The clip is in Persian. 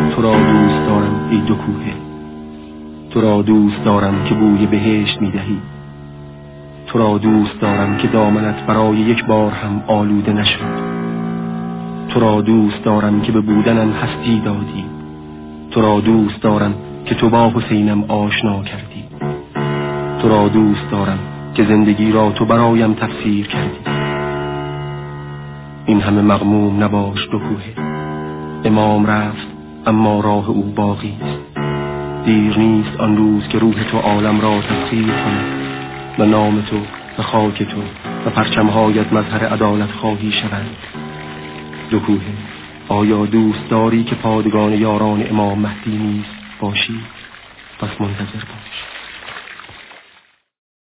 تو را دوست دارم ای دو کوهه، تو را دوست دارم که بوی بهشت میدهی، تو را دوست دارم که دامنت برای یک بار هم آلوده نشد، تو را دوست دارم که به بودنم هستی دادی، تو را دوست دارم که تو با حسینم آشنا کردی، تو را دوست دارم که زندگی را تو برایم تفسیر کردی. این همه مغموم نباش دو کوهه، امام رفت اما راه او باقی است. دیر نیست آن روز که روح تو عالم را تسخیر کند و نام تو و خاک تو و پرچمهایت مظهر عدالت خواهی شوند. دو کوهه، آیا دوست داری که پادگان یاران امام مهدی نیز باشی؟ پس منتظر باش.